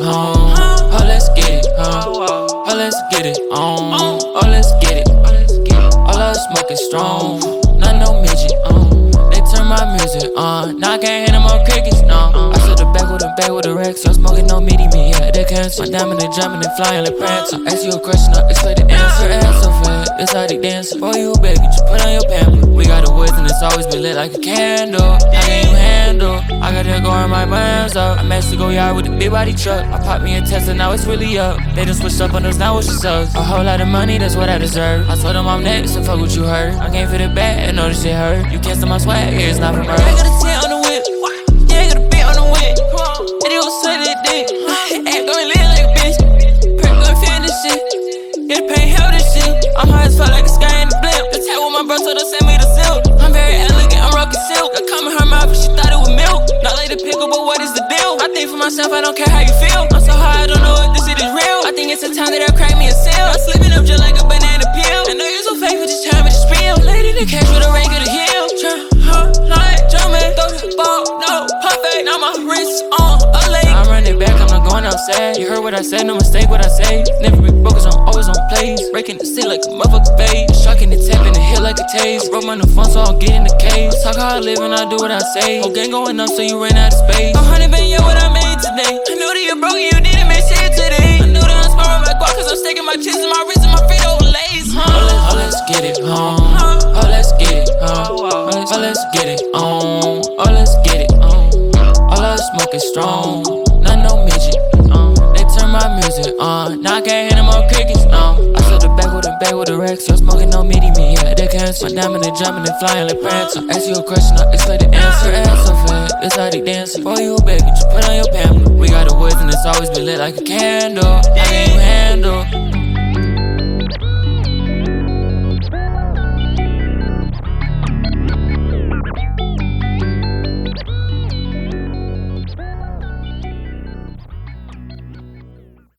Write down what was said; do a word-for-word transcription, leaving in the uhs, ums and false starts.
home. Oh, let's get it, huh? Oh, let's get it on. Oh, let's get it. All I smoke is strong. Not no midget, um. They turn my music on. Now I can't hear no more crickets, no. I said the back with a bag with a rack, so I'm smoking no meaty me, yeah, they cancel. My diamond, they jumping and flying like prancer. Ask you a question, I'll explain the answer. Ass so fat, this how they dancing. Boy, you beg, get you put on your pamper. We got the woods and it's always been lit like a candle. How can you handle? I got that going my bands up. I managed to go yard with a big body truck. I popped me a Tesla, now it's really up. They just switched up on us, now it's just us. A whole lot of money, that's what I deserve. I told them I'm next, so fuck what you heard. I came for the bag, and know this shit hurt. You cancel my swag, yeah, it's not from Earth. I got a ten on the whip, yeah, I got a bit on the whip. And it was sweat that dick, ain't going lit like a bitch. Perk gon' feel this shit, yeah, the pain held this shit. I'm high as fuck like a sky in the blimp. The tag with my bro, so they send me the silk. I'm very elegant, I'm rockin' silk. I come in her mouth and she thought it was milk. Not like the pickle, but what is the deal? I think for myself, I don't care how you feel. I'm so high, I don't know if this shit is real. I think it's a time that they'll crack me a seal. I'm slipping up just like a banana peel. I know you're so fake, but just trying to spill. Lady the cash with a rank of the hill. Try, huh, like jumping, throw the ball, no, perfect. Now my wrist on a lake. I'm running back, I'm not going outside. You heard what I said, no mistake what I say. Never be broke, I'm always on plays. Breaking the seal like a motherfucker fade. Sharking the tap in the hill like a tase. I broke my new phone, so I'll get in the cage. I talk how I live and I do what I say. Whole gang going up, so you ran out of space. A hundred been yeah, what I made today. I knew that you broke and you didn't make shit today. I knew that I'm smart with my guac, cause I'm sticking my chest and my wrist and my feet overlays. Huh? Oh, let's, oh, let's get it home. Oh, let's get it, huh? Oh, let's, oh, let's get it on. Oh, let's get it on. All I smoke is strong. Not no midget. Um, they turn my music on. Now I can't hear no more crickets, no. I said the back with a bag with a rack, so I'm smoking no meaty me, yeah, they cancel. My diamond, they jumping and flying like prancer. Ask you a question, I'll explain the answer. Ass so fat, this how they dancing. Boy, you beg, get you put on your pamper. We got the woods and it's always been lit like a candle. How can you handle?